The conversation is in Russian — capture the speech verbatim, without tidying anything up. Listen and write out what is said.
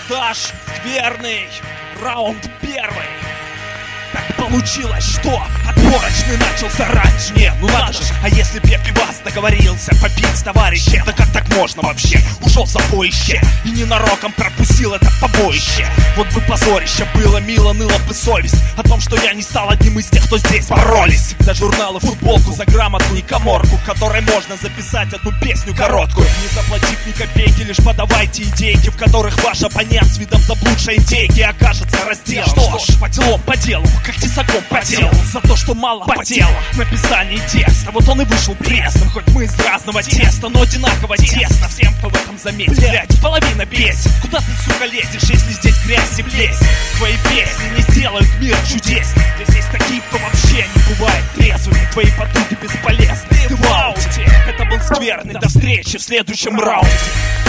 Монтаж скверный, раунд первый. Так получилось, что отборочный начался раньше. Не, ну надо же, а если б я пивас договорился попить с товарищем? Да как так можно вообще? Ушел в запоище и ненароком пропустил это побоище. Вот бы позорище было, мило ныла бы совесть о том, что я не стал одним из тех, кто здесь боролись. За журналы, футболку, за грамоту и каморку, в которой можно записать одну песню короткую, не заплатив ни копейки. Лишь подавайте идейки, в которых ваш оппонент с видом заблудшей индейки окажется разделан. Что ж, по делу, по делу, как тесаком по делу. За то, что мало потело написание текста. Вот он и вышел пресным. Хоть мы из разного теста, но одинаково тесно всем, кто в этом заметил. Блять, половина бесит. Куда ты, сука, лезешь, если здесь грязь и плесень? Твои песни не сделают мир чудесней. Здесь есть такие, кто вообще не бывает трезвыми. Твои потуги бесполезны. Ты в ауте. Это был скверный. До встречи в следующем раунде.